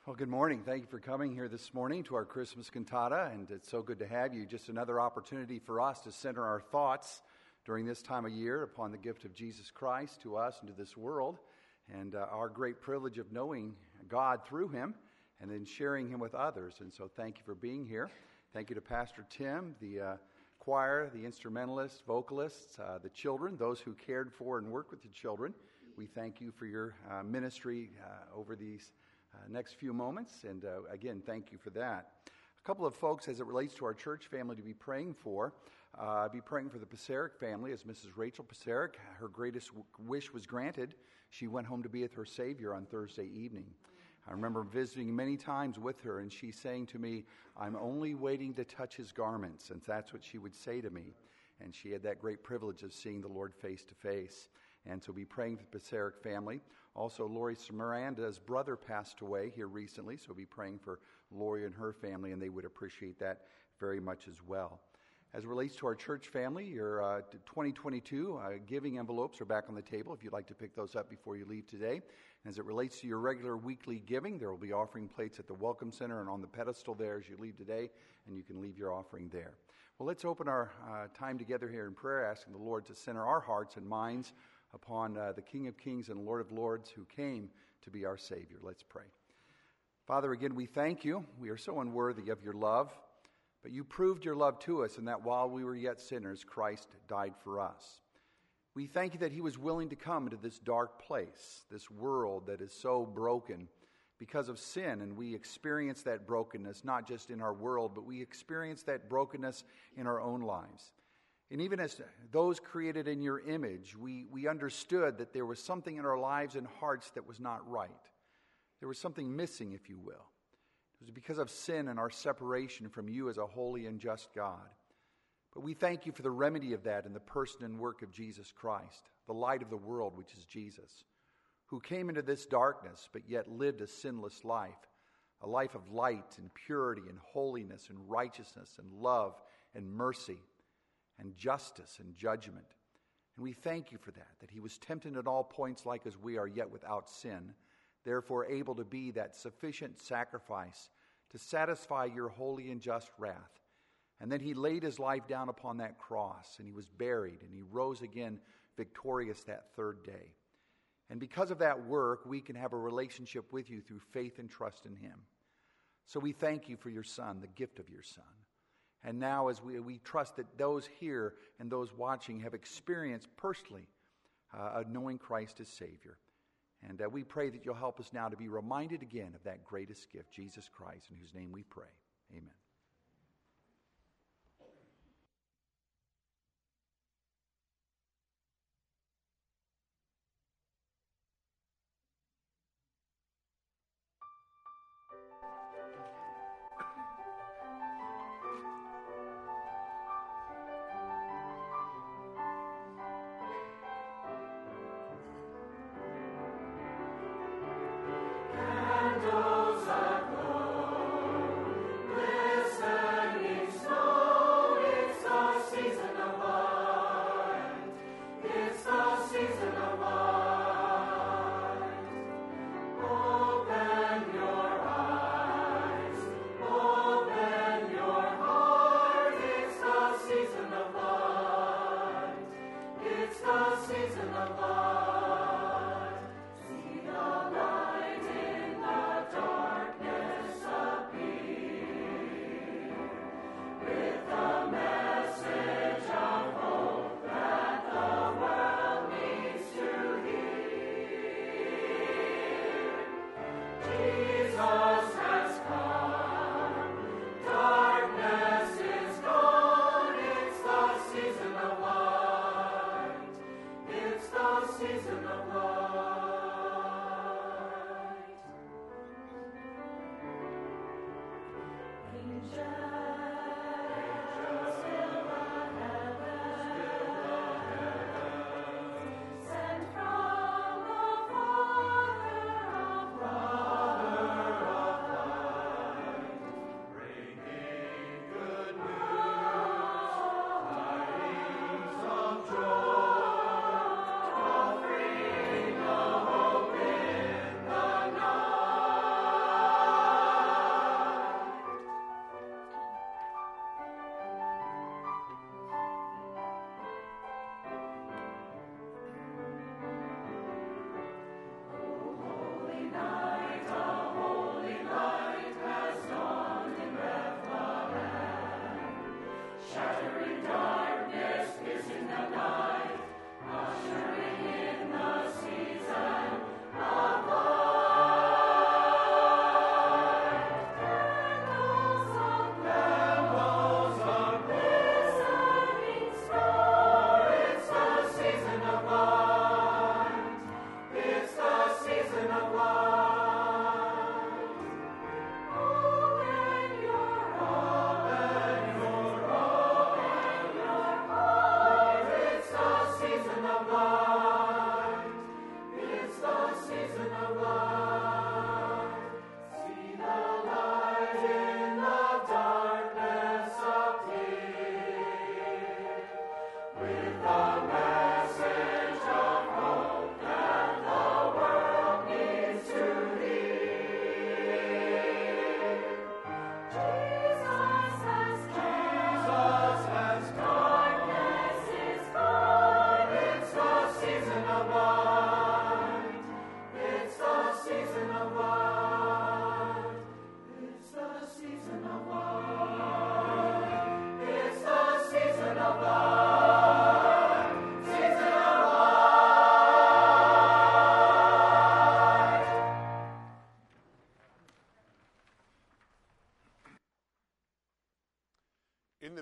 Well, good morning. Thank you for coming here this morning to our Christmas cantata, and it's so good to have you. Just another opportunity for us to center our thoughts during this time of year upon the gift of Jesus Christ to us and to this world, and our great privilege of knowing God through Him and then sharing Him with others. And so thank you for being here. Thank you to Pastor Tim, the choir, the instrumentalists, vocalists, the children, those who cared for and worked with the children. We thank you for your ministry over these next few moments, and again, thank you for that. A couple of folks, as it relates to our church family, to be praying for. Be praying for the Paseric family, as Mrs. Rachel Paseric, her greatest wish was granted. She went home to be with her Savior on Thursday evening. I remember visiting many times with her, and she saying to me, "I'm only waiting to touch His garments," and that's what she would say to me. And she had that great privilege of seeing the Lord face to face. And so be praying for the Paseric family. Also, Lori Miranda's brother passed away here recently, so be praying for Lori and her family, and they would appreciate that very much as well. As it relates to our church family, your 2022 giving envelopes are back on the table if you'd like to pick those up before you leave today. As it relates to your regular weekly giving, there will be offering plates at the Welcome Center and on the pedestal there as you leave today, and you can leave your offering there. Well, let's open our time together here in prayer, asking the Lord to center our hearts and minds upon the King of Kings and Lord of Lords who came to be our Savior. Let's pray. Father, again, we thank you. We are so unworthy of your love, but you proved your love to us in that while we were yet sinners, Christ died for us. We thank you that He was willing to come into this dark place, this world that is so broken because of sin, and we experience that brokenness not just in our world, but we experience that brokenness in our own lives. And even as those created in your image, we understood that there was something in our lives and hearts that was not right. There was something missing, if you will. It was because of sin and our separation from you as a holy and just God. But we thank you for the remedy of that in the person and work of Jesus Christ, the light of the world, which is Jesus, who came into this darkness but yet lived a sinless life, a life of light and purity and holiness and righteousness and love and mercy and justice and judgment. And we thank you for that He was tempted at all points like as we are, yet without sin, therefore able to be that sufficient sacrifice to satisfy your holy and just wrath. And then He laid His life down upon that cross, and He was buried, and He rose again victorious that third day. And because of that work, we can have a relationship with you through faith and trust in Him. So we thank you for your Son, the gift of your Son. And now as we trust that those here and those watching have experienced personally knowing Christ as Savior. And we pray that you'll help us now to be reminded again of that greatest gift, Jesus Christ, in whose name we pray. Amen.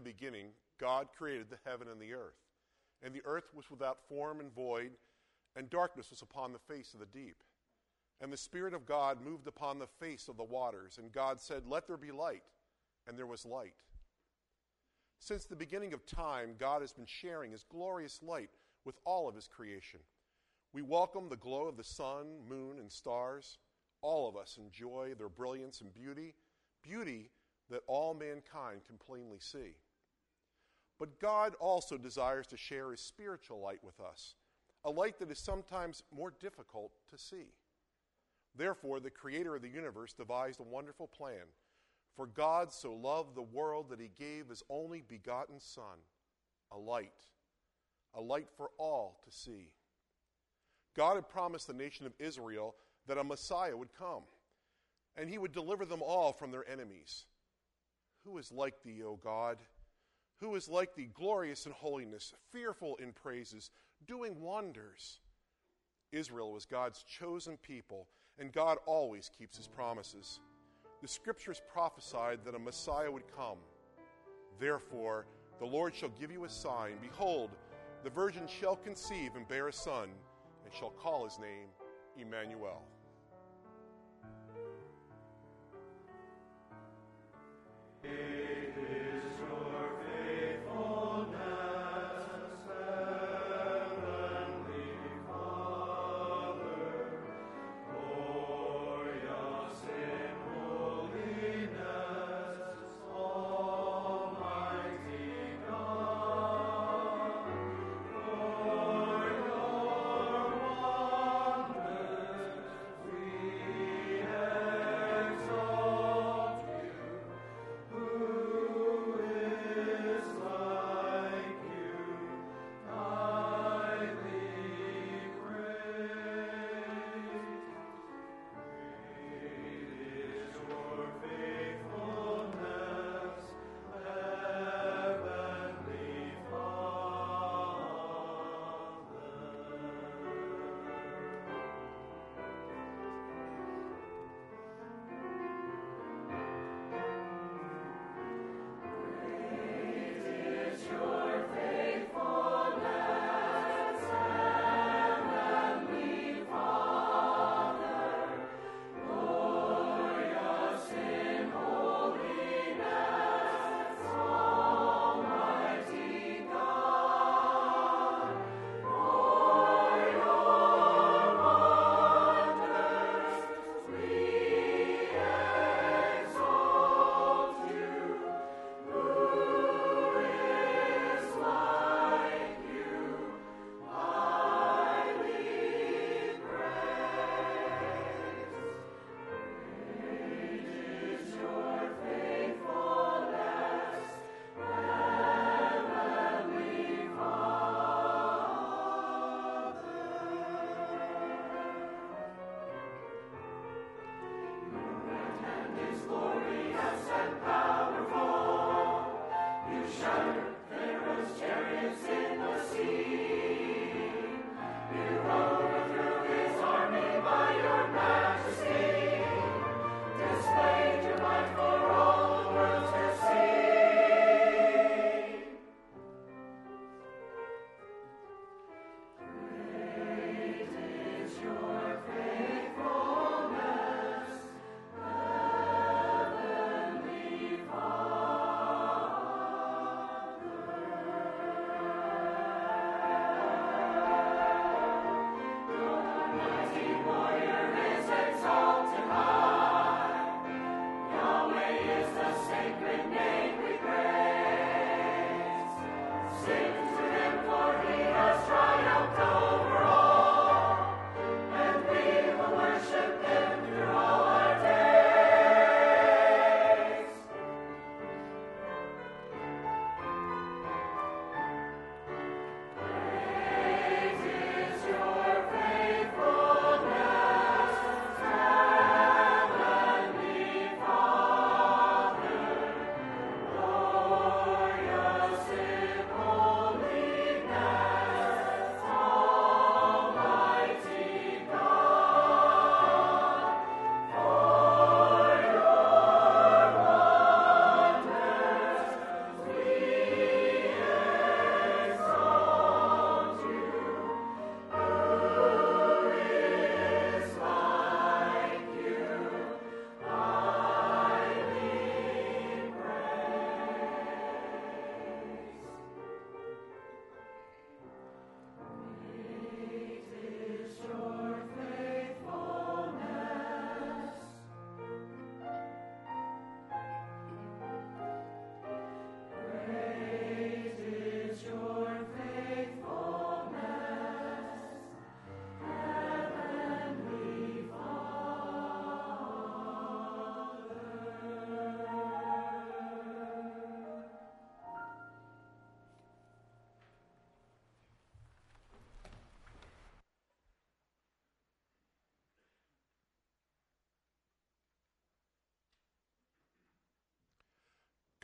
beginning, God created the heaven and the earth. And the earth was without form and void, and darkness was upon the face of the deep. And the Spirit of God moved upon the face of the waters, and God said, "Let there be light," and there was light. Since the beginning of time, God has been sharing his glorious light with all of his creation. We welcome the glow of the sun, moon, and stars. All of us enjoy their brilliance and beauty that all mankind can plainly see. But God also desires to share his spiritual light with us, a light that is sometimes more difficult to see. Therefore, the Creator of the universe devised a wonderful plan. For God so loved the world that he gave his only begotten Son, a light for all to see. God had promised the nation of Israel that a Messiah would come, and he would deliver them all from their enemies. Who is like thee, O God? Who is like thee, glorious in holiness, fearful in praises, doing wonders? Israel was God's chosen people, and God always keeps his promises. The scriptures prophesied that a Messiah would come. Therefore, the Lord shall give you a sign. Behold, the virgin shall conceive and bear a son, and shall call his name Emmanuel.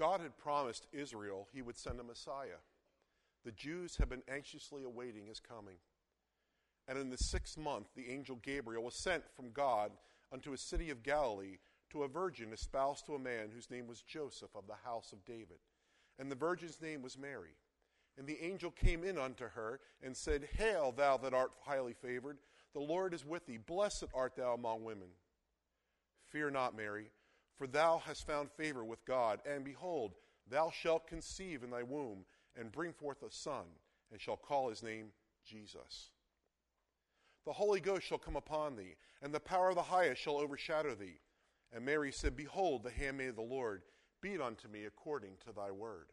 God had promised Israel he would send a Messiah. The Jews have been anxiously awaiting his coming. And in the 6th month, the angel Gabriel was sent from God unto a city of Galilee to a virgin espoused to a man whose name was Joseph of the house of David. And the virgin's name was Mary. And the angel came in unto her and said, Hail, thou that art highly favored, the Lord is with thee. Blessed art thou among women. Fear not, Mary, for thou hast found favor with God. And behold, thou shalt conceive in thy womb, and bring forth a son, and shall call his name Jesus. The Holy Ghost shall come upon thee, and the power of the highest shall overshadow thee. And Mary said, Behold, the handmaid of the Lord, be it unto me according to thy word.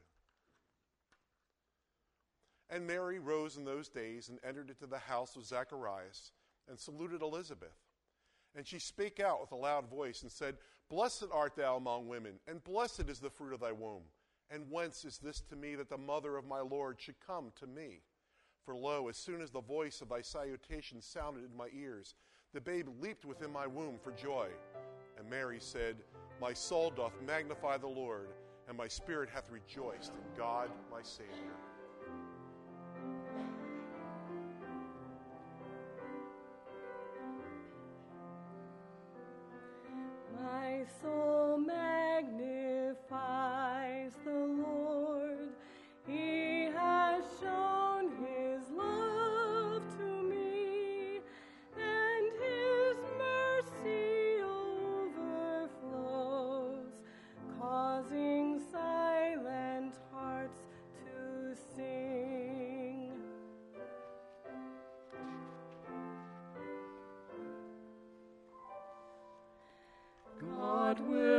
And Mary rose in those days, and entered into the house of Zacharias, and saluted Elizabeth. And she spake out with a loud voice, and said, Blessed art thou among women, and blessed is the fruit of thy womb. And whence is this to me that the mother of my Lord should come to me? For lo, as soon as the voice of thy salutation sounded in my ears, the babe leaped within my womb for joy. And Mary said, My soul doth magnify the Lord, and my spirit hath rejoiced in God my Savior. My soul magnifies the Lord. He has shown his love to me, and his mercy overflows, causing silent hearts to sing. God will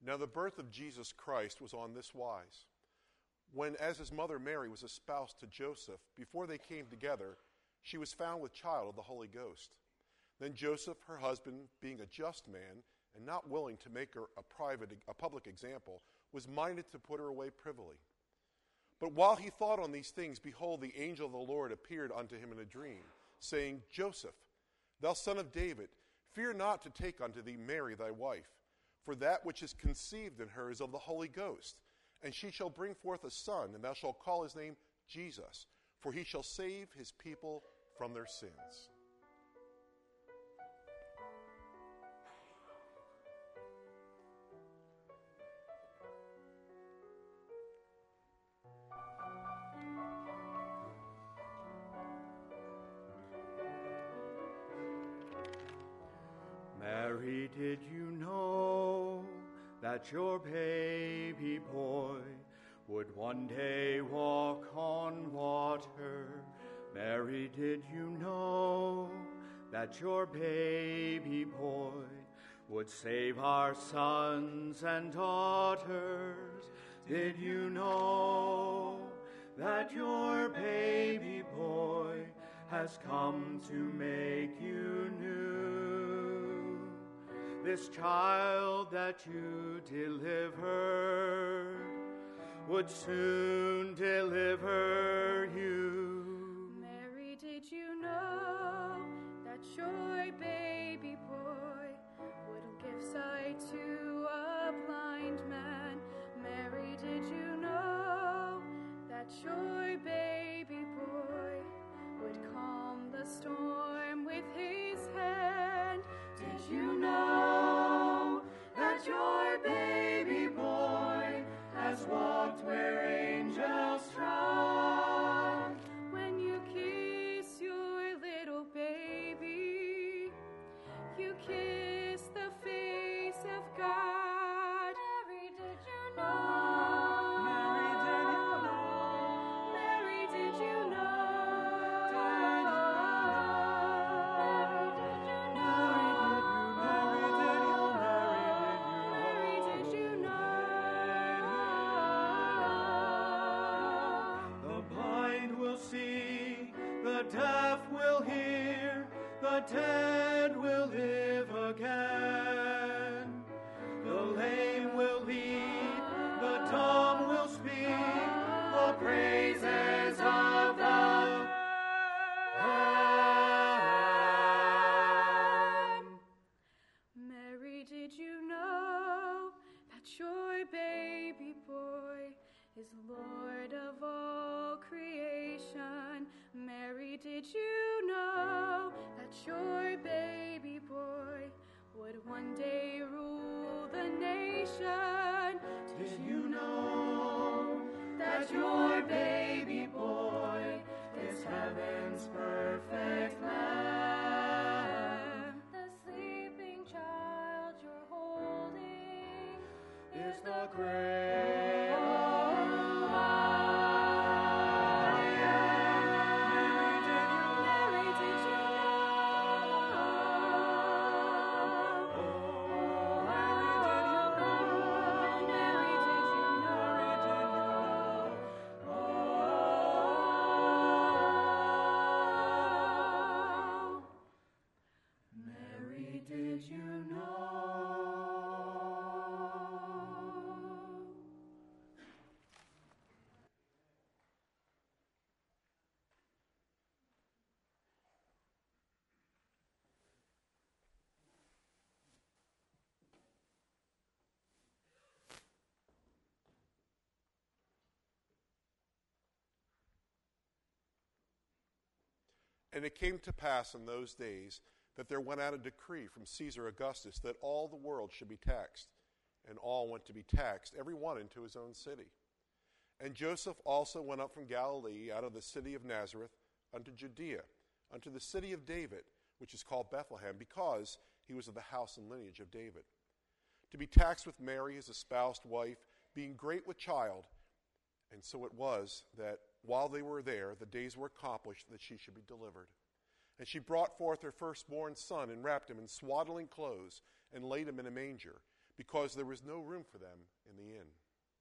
Now the birth of Jesus Christ was on this wise. When, as his mother Mary was espoused to Joseph, before they came together, she was found with child of the Holy Ghost. Then Joseph, her husband, being a just man, and not willing to make her a public example, was minded to put her away privily. But while he thought on these things, behold, the angel of the Lord appeared unto him in a dream, saying, Joseph, thou son of David, fear not to take unto thee Mary thy wife, for that which is conceived in her is of the Holy Ghost. And she shall bring forth a son, and thou shalt call his name Jesus, for he shall save his people from their sins. Mary, did you know that your baby boy would one day walk on water? Mary, did you know that your baby boy would save our sons and daughters? Did you know that your baby boy has come to make you new? This child that you delivered would soon deliver you. Mary, did you know that your baby boy would give sight to a blind man? Mary, did you know that your baby boy would calm the storm with his hand? Did you know that your baby boy has walked where angels trod? When you kiss your little baby, you kiss the face of God. Mary, did you know? Mary, did you know? Mary, did you know? The deaf will hear, the dead will live again. The lame will lead, the dumb will speak, the praises of the Lamb. Mary, did you know that your baby boy is Lord of all creation? Mary, did you know that your baby boy would one day rule the nation? Did you know that your baby boy is heaven's perfect Lamb? The sleeping child you're holding Is the great And it came to pass in those days that there went out a decree from Caesar Augustus that all the world should be taxed. And all went to be taxed, every one into his own city. And Joseph also went up from Galilee out of the city of Nazareth unto Judea, unto the city of David, which is called Bethlehem, because he was of the house and lineage of David, to be taxed with Mary, his espoused wife, being great with child. And so it was that while they were there, the days were accomplished that she should be delivered. And she brought forth her firstborn son, and wrapped him in swaddling clothes, and laid him in a manger, because there was no room for them in the inn.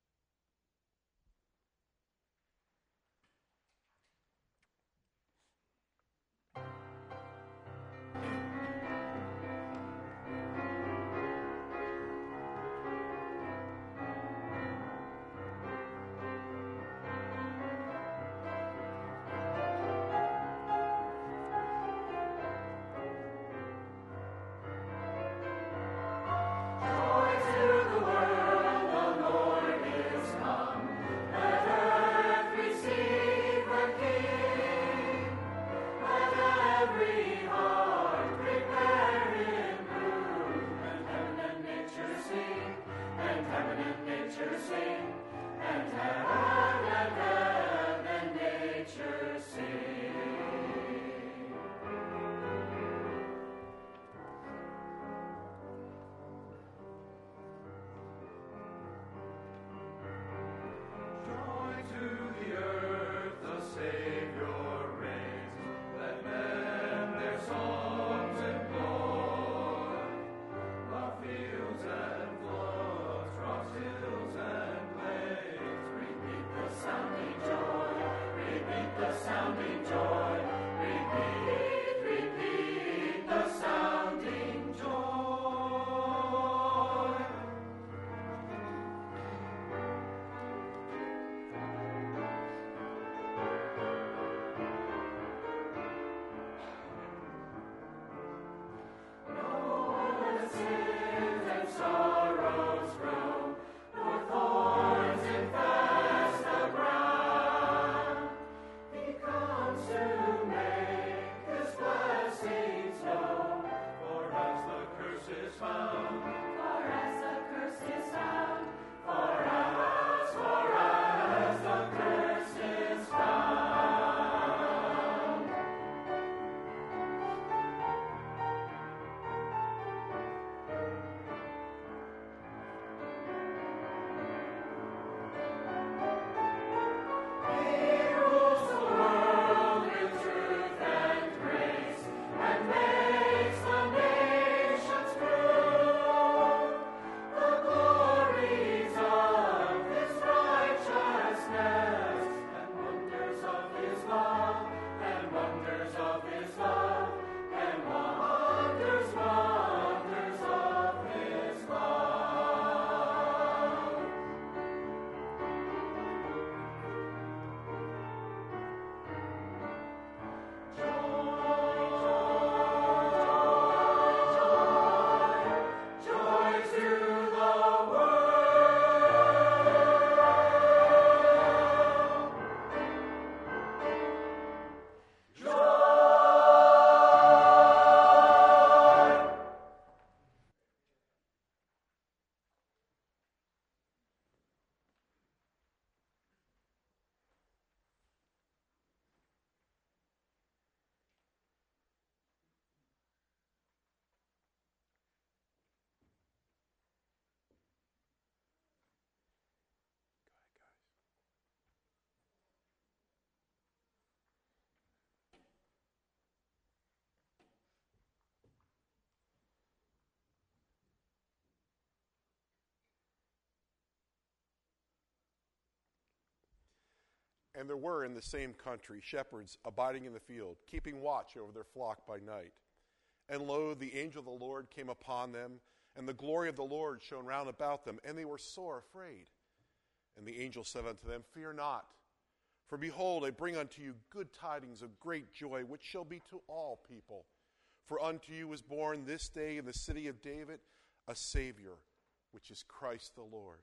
And there were in the same country shepherds abiding in the field, keeping watch over their flock by night. And lo, the angel of the Lord came upon them, and the glory of the Lord shone round about them, and they were sore afraid. And the angel said unto them, Fear not, for behold, I bring unto you good tidings of great joy, which shall be to all people. For unto you is born this day in the city of David a Savior, which is Christ the Lord.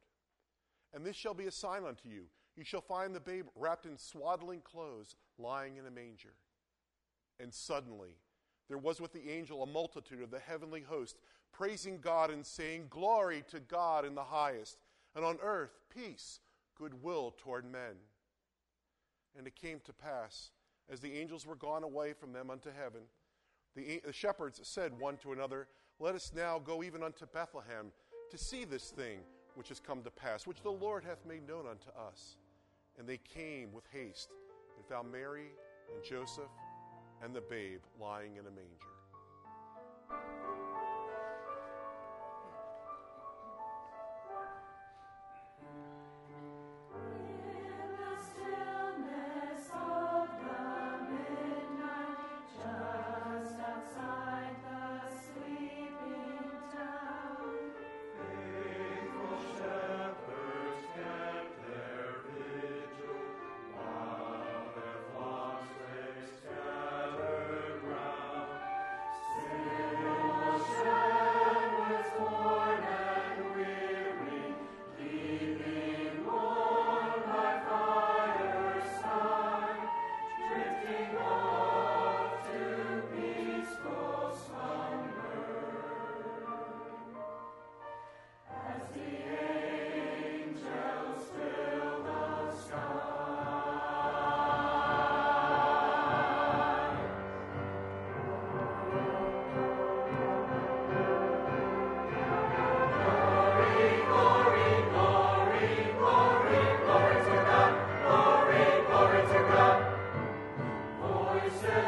And this shall be a sign unto you. You shall find the babe wrapped in swaddling clothes, lying in a manger. And suddenly there was with the angel a multitude of the heavenly host, praising God and saying, Glory to God in the highest, and on earth peace, goodwill toward men. And it came to pass, as the angels were gone away from them unto heaven, the shepherds said one to another, Let us now go even unto Bethlehem, to see this thing which has come to pass, which the Lord hath made known unto us. And they came with haste, and found Mary and Joseph and the babe lying in a manger.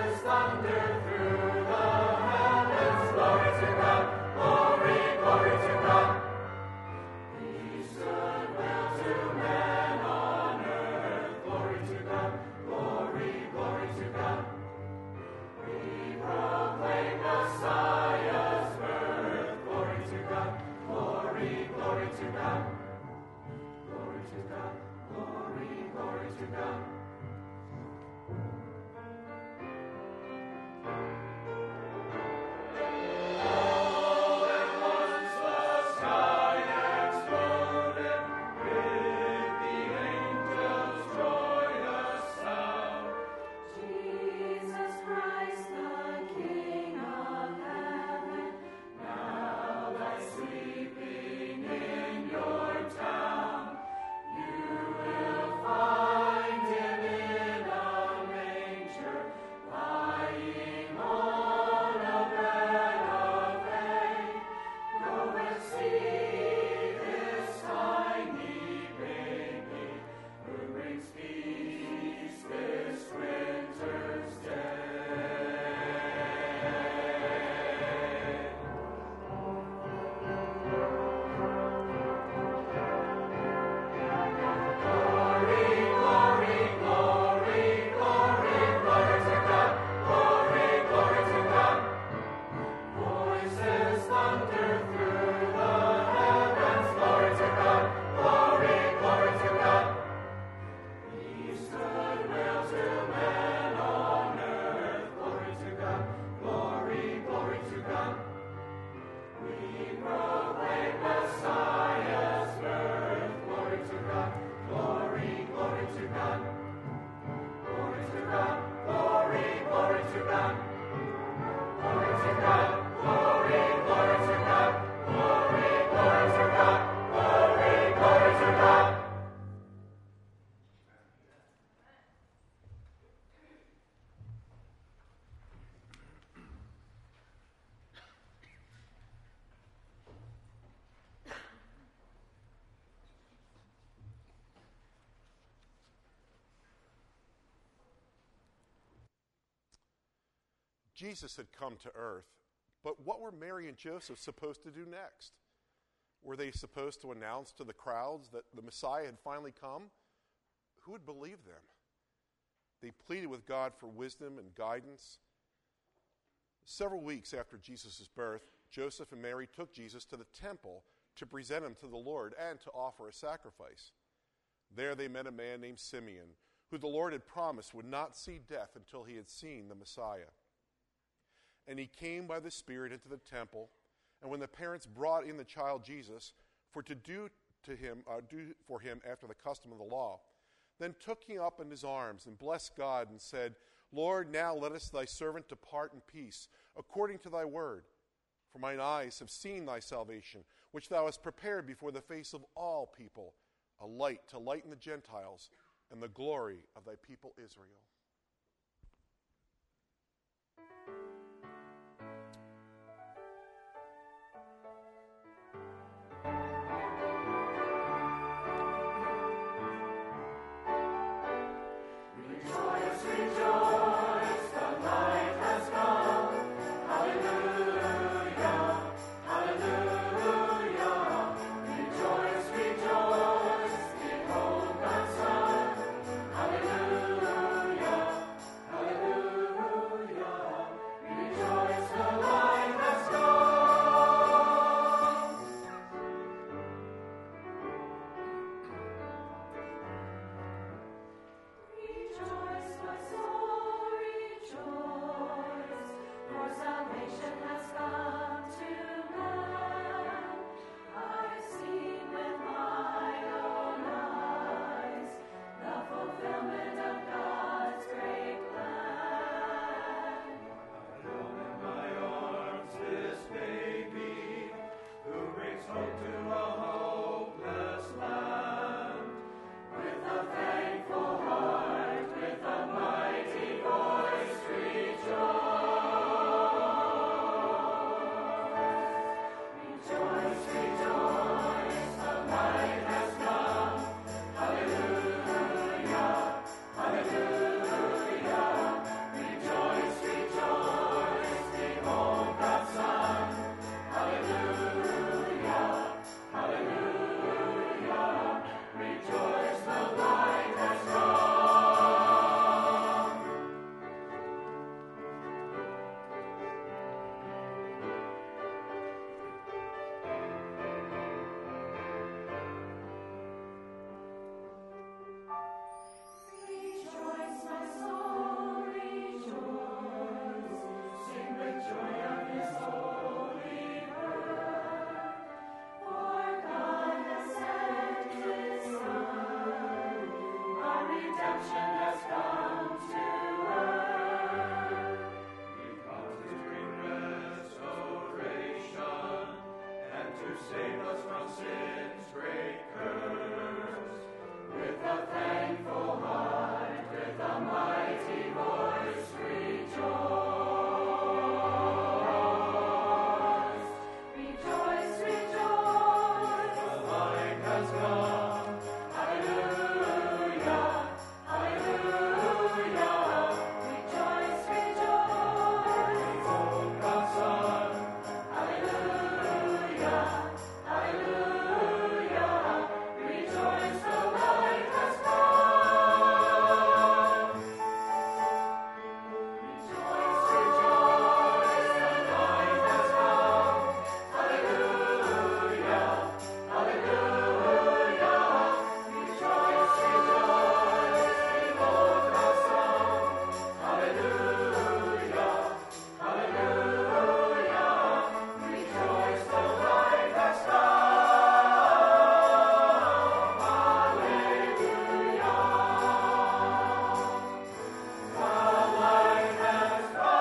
Jesus had come to earth, but what were Mary and Joseph supposed to do next? Were they supposed to announce to the crowds that the Messiah had finally come? Who would believe them? They pleaded with God for wisdom and guidance. Several weeks after Jesus' birth, Joseph and Mary took Jesus to the temple to present him to the Lord and to offer a sacrifice. There they met a man named Simeon, who the Lord had promised would not see death until he had seen the Messiah. And he came by the Spirit into the temple, and when the parents brought in the child Jesus to do for him after the custom of the law, then took him up in his arms and blessed God and said, Lord, now lettest thy servant depart in peace, according to thy word. For mine eyes have seen thy salvation, which thou hast prepared before the face of all people, a light to lighten the Gentiles and the glory of thy people Israel. Hallelujah. save us from sin's great curse. With a thankful heart, with a mighty voice, rejoice. Rejoice, rejoice. The light has come. Hallelujah, hallelujah. Rejoice, rejoice. Behold God's Son. Hallelujah, hallelujah. Rejoice, the light has come. Rejoice, rejoice, the light has come. Hallelujah, hallelujah. Rejoice, rejoice, behold God's Son. Hallelujah, hallelujah. Rejoice, the light has come. Hallelujah. The light has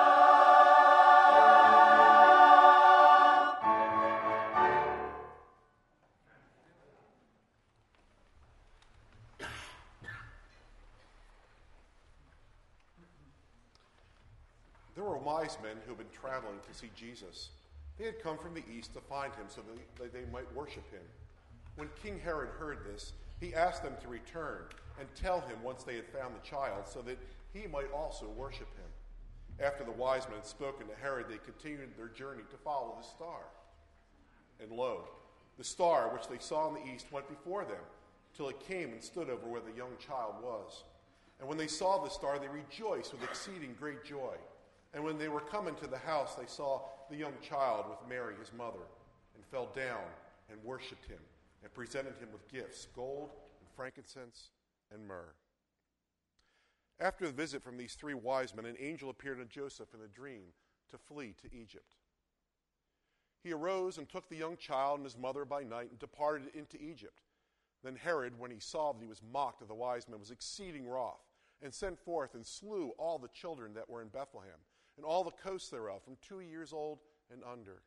There were wise men who had been traveling to see Jesus. They had come from the east to find him so that they might worship him. When King Herod heard this, he asked them to return and tell him once they had found the child, so that he might also worship him. After the wise men had spoken to Herod, they continued their journey to follow the star. And lo, the star which they saw in the east went before them, till it came and stood over where the young child was. And when they saw the star, they rejoiced with exceeding great joy. And when they were come into the house, they saw the young child with Mary his mother, and fell down and worshipped him, and presented him with gifts, gold and frankincense and myrrh. After the visit from these three wise men, an angel appeared to Joseph in a dream to flee to Egypt. He arose and took the young child and his mother by night and departed into Egypt. Then Herod, when he saw that he was mocked of the wise men, was exceeding wroth, and sent forth and slew all the children that were in Bethlehem, and all the coasts thereof, from 2 years old and under.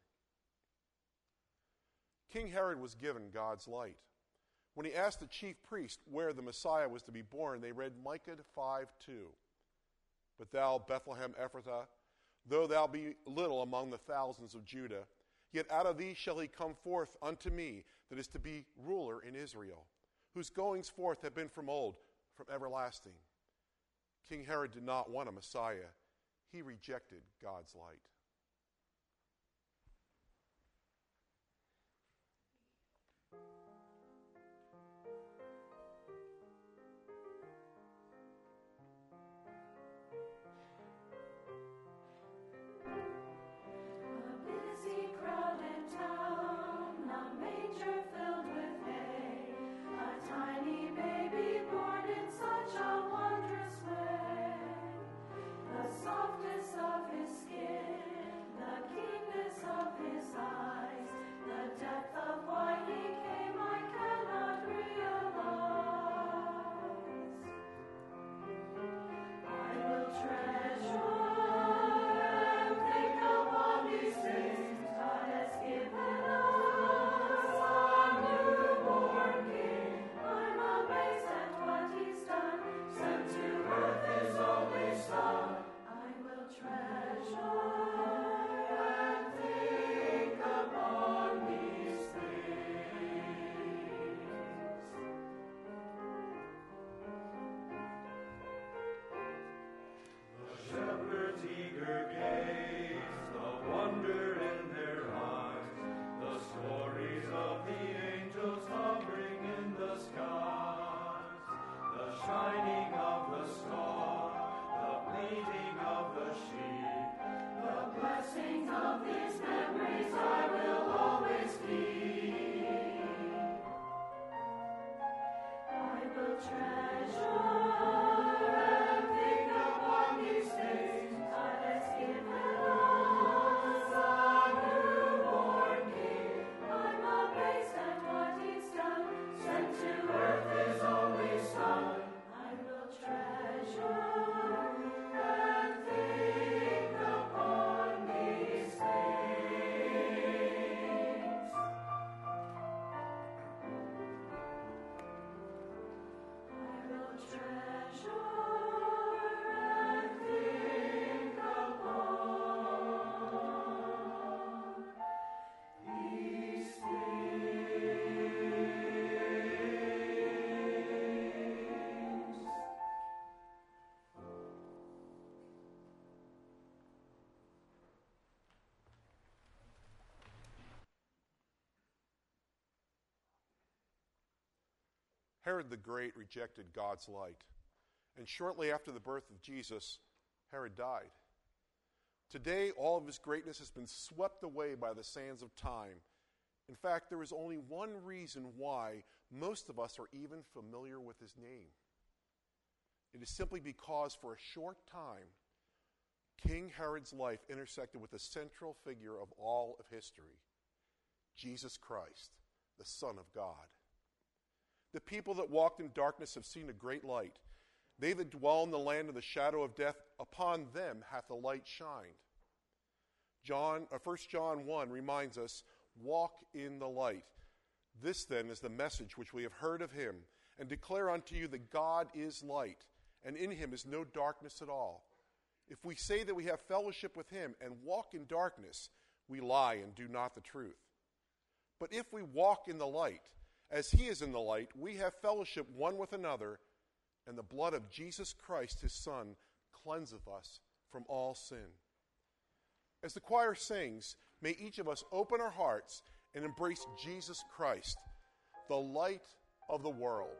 King Herod was given God's light. When he asked the chief priest where the Messiah was to be born, they read Micah 5:2. But thou, Bethlehem Ephrathah, though thou be little among the thousands of Judah, yet out of thee shall he come forth unto me, that is to be ruler in Israel, whose goings forth have been from old, from everlasting. King Herod did not want a Messiah. He rejected God's light. A busy, crowded town, a manger filled with hay, a tiny baby born in such a wondrous way. The softness of his skin Herod the Great rejected God's light. And shortly after the birth of Jesus, Herod died. Today, all of his greatness has been swept away by the sands of time. In fact, there is only one reason why most of us are even familiar with his name. It is simply because for a short time, King Herod's life intersected with the central figure of all of history, Jesus Christ, the Son of God. The people that walked in darkness have seen a great light. They that dwell in the land of the shadow of death, upon them hath the light shined. 1 John 1 reminds us, walk in the light. This then is the message which we have heard of him, and declare unto you that God is light, and in him is no darkness at all. If we say that we have fellowship with him and walk in darkness, we lie and do not the truth. But if we walk in the light, as he is in the light, we have fellowship one with another, and the blood of Jesus Christ, his Son, cleanseth us from all sin. As the choir sings, may each of us open our hearts and embrace Jesus Christ, the light of the world.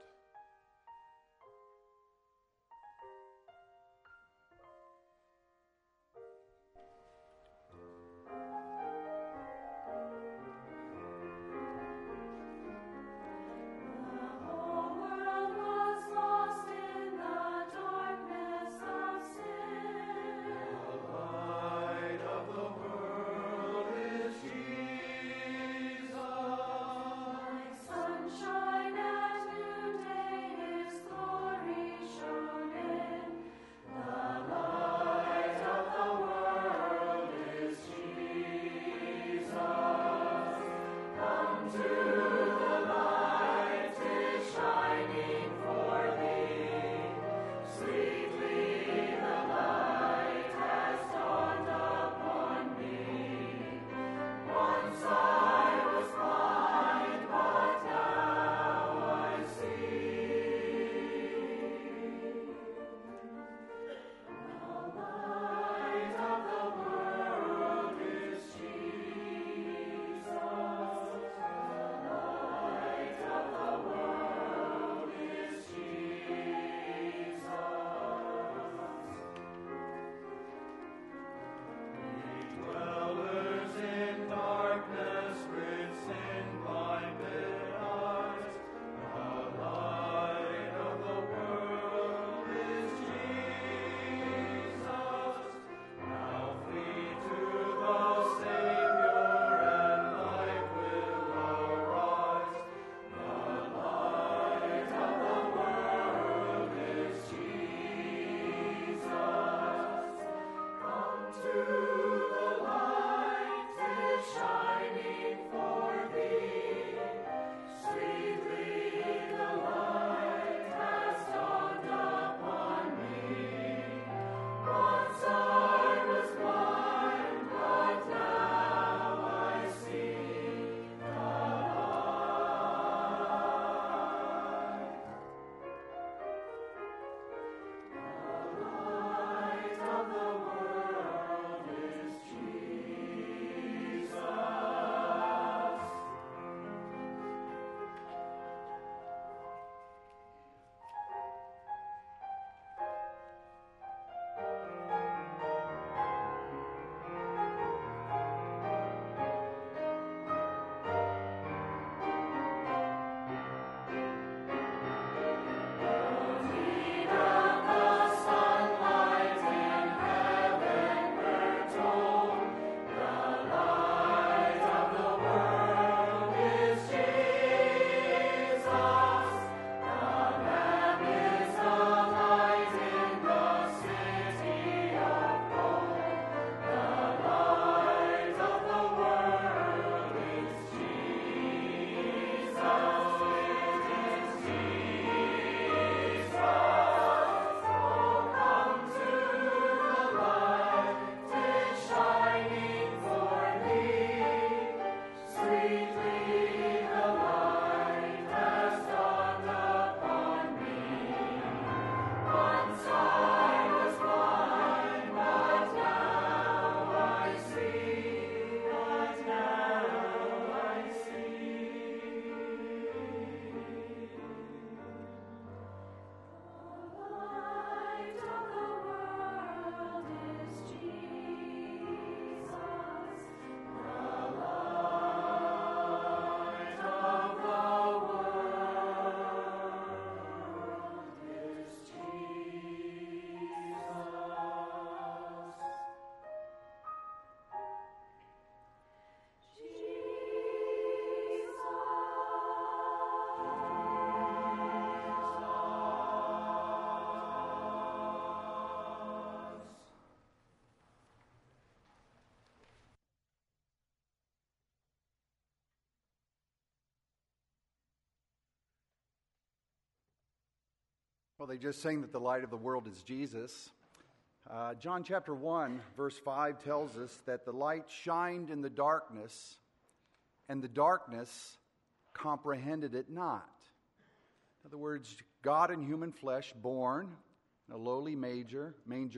Well, they just sang that the light of the world is Jesus. John chapter 1, verse 5 tells us that the light shined in the darkness, and the darkness comprehended it not. In other words, God in human flesh, born in a lowly manger,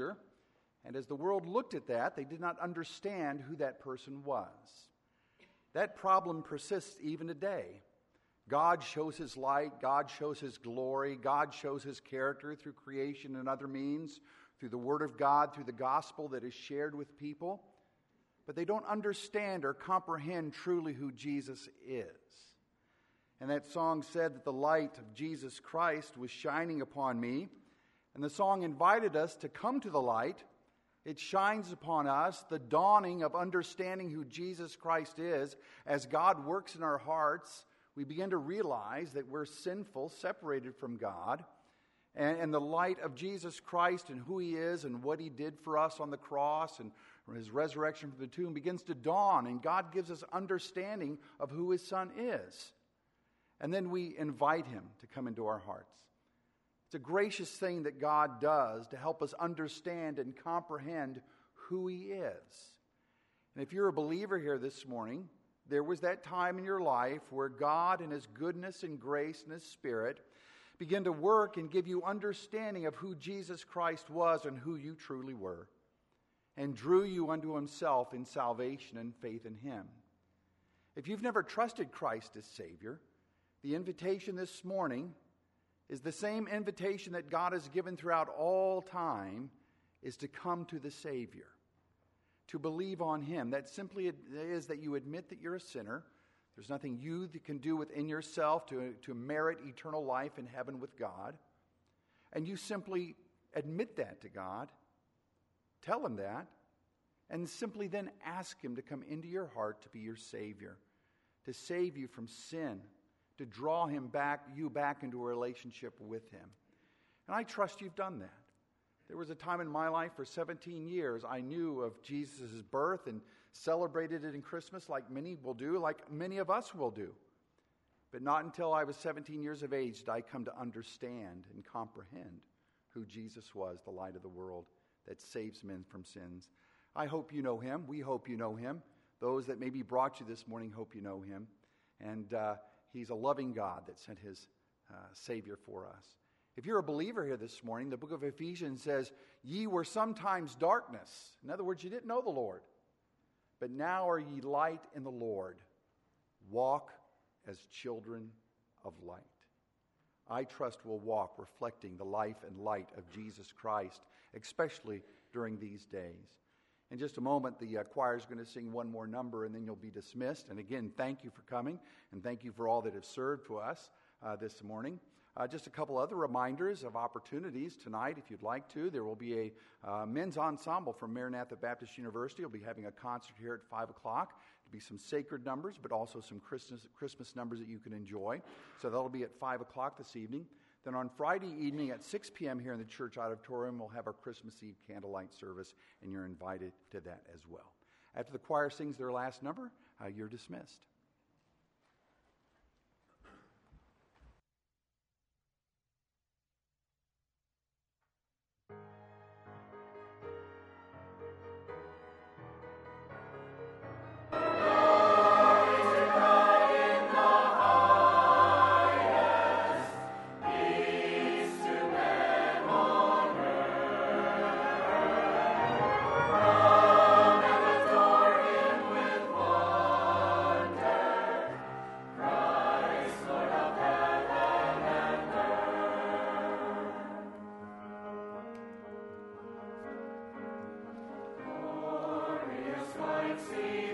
and as the world looked at that, they did not understand who that person was. That problem persists even today. God shows his light, God shows his glory, God shows his character through creation and other means, through the Word of God, through the gospel that is shared with people. But they don't understand or comprehend truly who Jesus is. And that song said that the light of Jesus Christ was shining upon me. And the song invited us to come to the light. It shines upon us, the dawning of understanding who Jesus Christ is. As God works in our hearts, we begin to realize that we're sinful, separated from God. And the light of Jesus Christ and who he is and what he did for us on the cross and his resurrection from the tomb begins to dawn. And God gives us understanding of who his Son is. And then we invite him to come into our hearts. It's a gracious thing that God does to help us understand and comprehend who he is. And if you're a believer here this morning, there was that time in your life where God in his goodness and grace and his Spirit began to work and give you understanding of who Jesus Christ was and who you truly were, and drew you unto himself in salvation and faith in him. If you've never trusted Christ as Savior, the invitation this morning is the same invitation that God has given throughout all time, is to come to the Savior, to believe on him. That simply is that you admit that you're a sinner. There's nothing you can do within yourself to merit eternal life in heaven with God. And you simply admit that to God, tell him that, and simply then ask him to come into your heart to be your Savior, to save you from sin, to draw you back into a relationship with him. And I trust you've done that. There was a time in my life for 17 years I knew of Jesus' birth and celebrated it in Christmas like many will do, like many of us will do. But not until I was 17 years of age did I come to understand and comprehend who Jesus was, the light of the world that saves men from sins. I hope you know him. We hope you know him. Those that maybe brought you this morning hope you know him. And he's a loving God that sent his Savior for us. If you're a believer here this morning, the book of Ephesians says, ye were sometimes darkness. In other words, you didn't know the Lord. But now are ye light in the Lord. Walk as children of light. I trust we'll walk reflecting the life and light of Jesus Christ, especially during these days. In just a moment, the choir is going to sing one more number, and then you'll be dismissed. And again, thank you for coming, and thank you for all that have served to us this morning. Just a couple other reminders of opportunities tonight, if you'd like to. There will be a men's ensemble from Maranatha Baptist University. We'll be having a concert here at 5 o'clock. There'll be some sacred numbers, but also some Christmas numbers that you can enjoy. So that'll be at 5 o'clock this evening. Then on Friday evening at 6 p.m. here in the church auditorium, we'll have our Christmas Eve candlelight service, and you're invited to that as well. After the choir sings their last number, you're dismissed. See